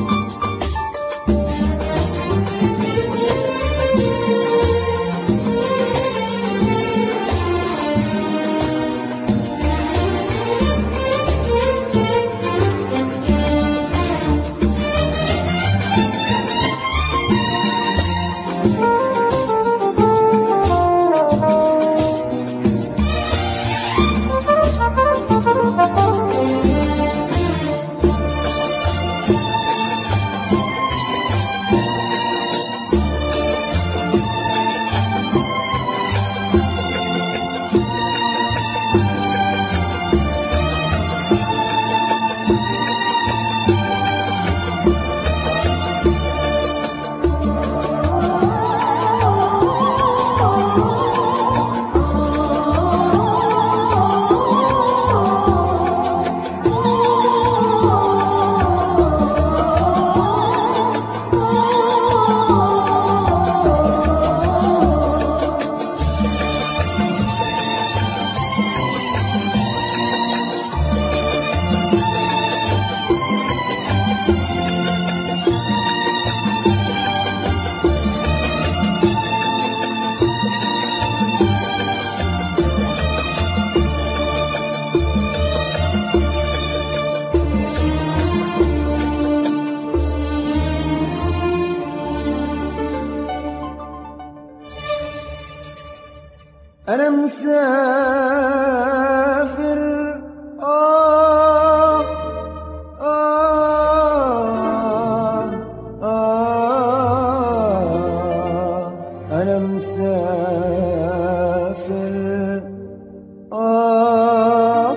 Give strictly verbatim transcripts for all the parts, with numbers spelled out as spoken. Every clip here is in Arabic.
أنا مسافر آه آه آه أنا مسافر آه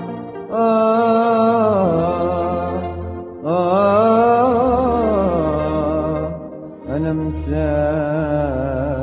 آه آه أنا مسافر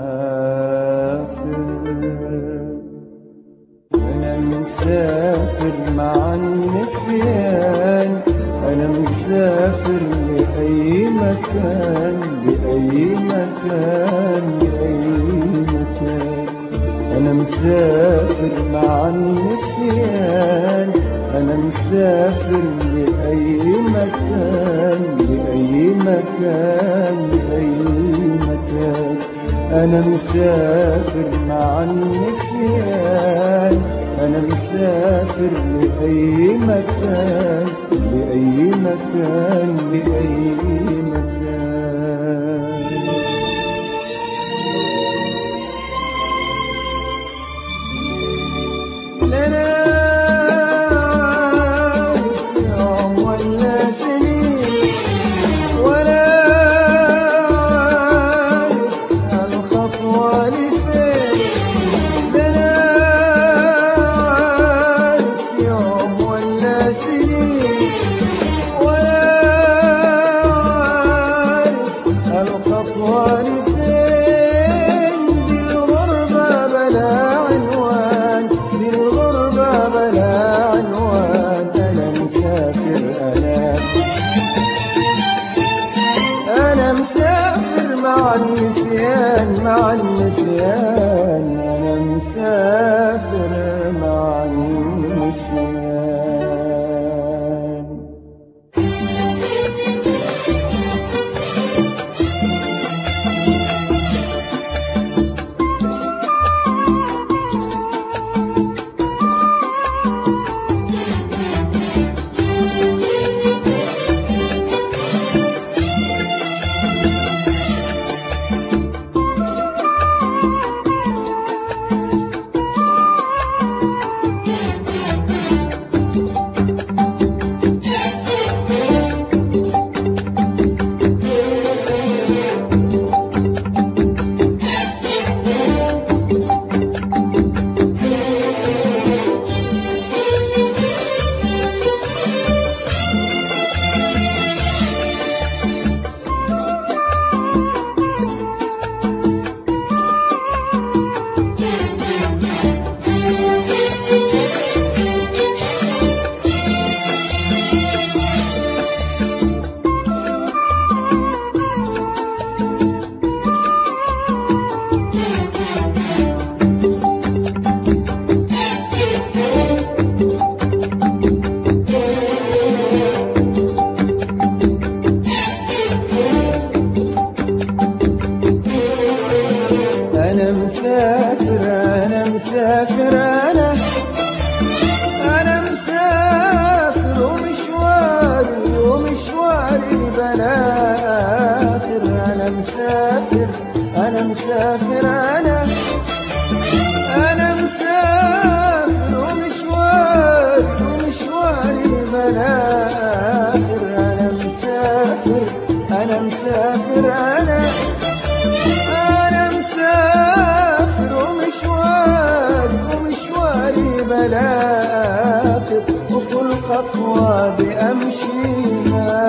أنا مسافر مع النسيان، أنا مسافر لأي مكان لأي مكان لأي مكان. أنا مسافر مع النسيان، أنا مسافر لأي مكان لأي مكان لأي مكان. أنا مسافر مع النسيان، أنا مسافر لأي مكان لأي مكان لأي مكان. لنا يوم ولا سنين ولا الخطوة لفين، لنا يوم ولا سنين ولا بلا آخر. أنا مسافر أنا مسافر أنا أنا مسافر ومشواري ومشواري بلا آخر. أنا مسافر أنا مسافر أنا أنا مسافر ومشواري ومشواري بلا آخر. وكل خطوة بأمشيها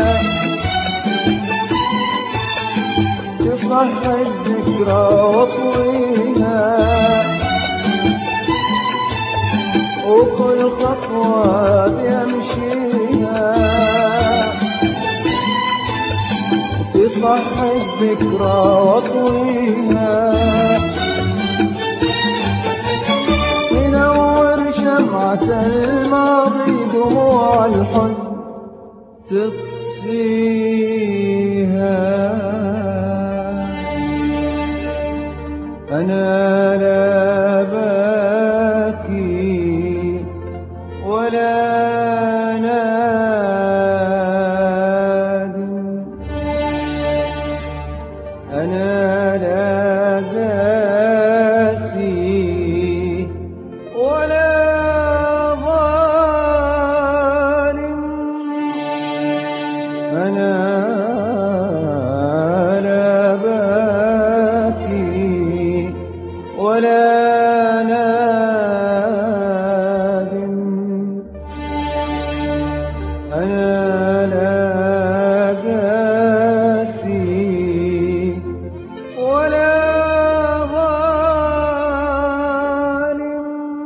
تصحي الذكرى واطويها. وكل خطوة بأمشيها تصحي الذكرى واطويها. تنور شمعة الماضي دموع الحزن تطفيها. أنا لا باكي ولا نادم. أنا لا قاسي ولا ظالم. أنا لا باكي ولا نادم. أنا لا قاسي ولا ظالم.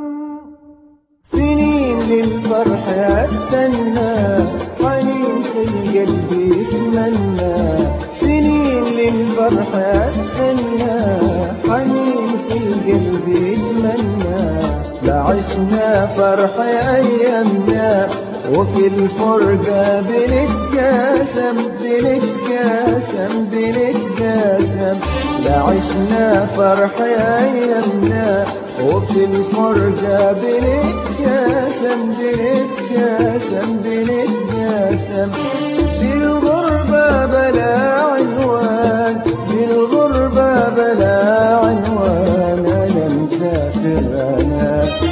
سنين للفرح أستنى حنين في القلب يتمنى. سنين للفرح أستنى حنين في القلب يتمنى. لعشنا فرح أيامنا وفي الفرقة بنتقاسم بنتقاسم بنتقاسم. لعشنا فرح أيامنا وفي الفرقة بنتقاسم بنتقاسم بنتقاسم. بالغربة بلا عنوان بالغربة بلا عنوان. أنا مسافر أنا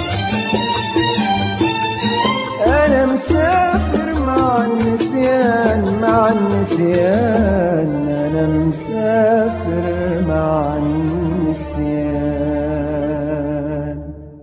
أنا مسافر مع النسيان مع النسيان. أنا مسافر مع النسيان.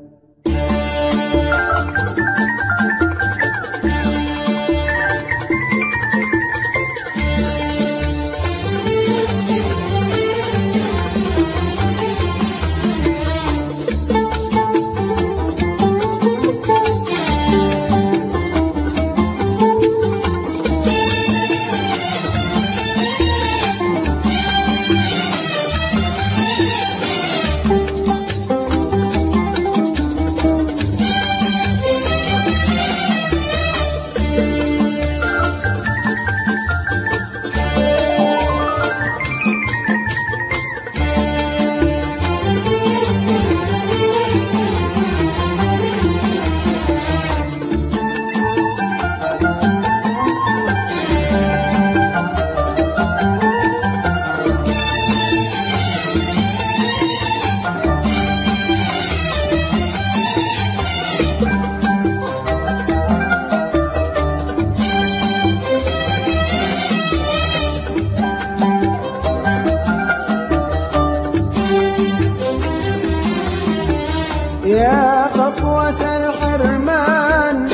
يا خطوة الحرمان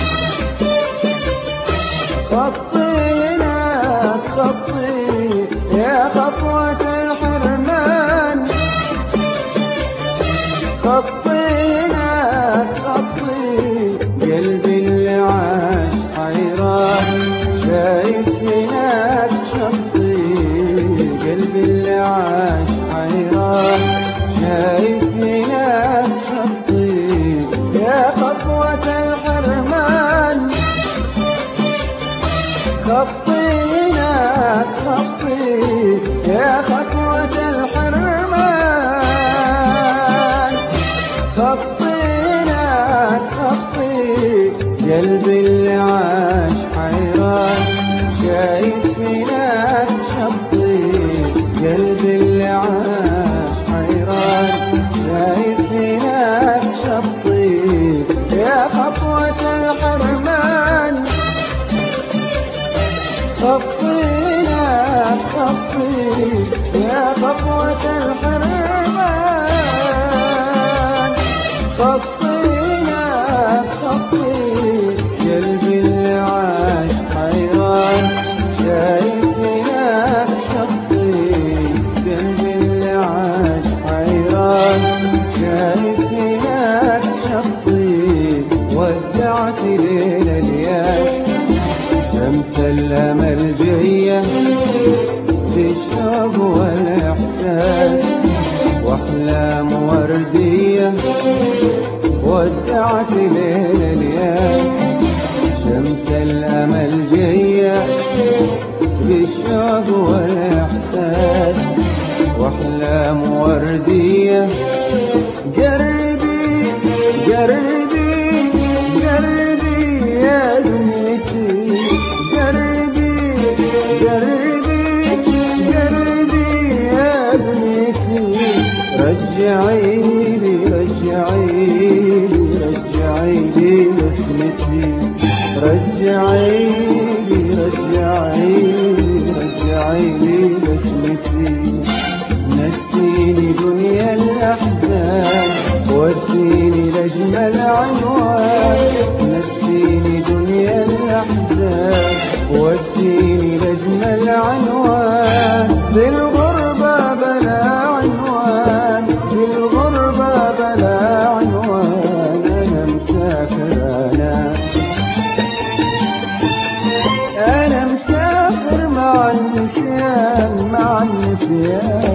خطينا خطي. يا خطوة الحرمان خطينا خطي. قلبي اللي عاش حيران شايف هناك شطي. قلبي اللي عاش حيران شايف هناك شطي. يا خطوة الحرمان خطينا خطي. يا خطوة الحرمان خطينا خطي. قلبي اللي عاش حيران شايف هناك واحلام وردية ودعت ليل الياس، شمس الامل جايه بالشوق والاحساس. واحلام وردية قربي قربي قربي يا دنيتي، قربي قربي قربي يا دنيتي. رجعي لي رجعي لي رجعي لي بسمتي، رجعي لي رجعي لي رجعي لي بسمتي. نسيني دنيا الأحزان وديني لأجمل عنوان، نسيني دنيا الأحزان وديني لأجمل عنوان. ذي الغربة بلا عنوان، ذي الغربة بلا عنوان. أنا مسافر أنا أنا مسافر مع النسيان، مع النسيان.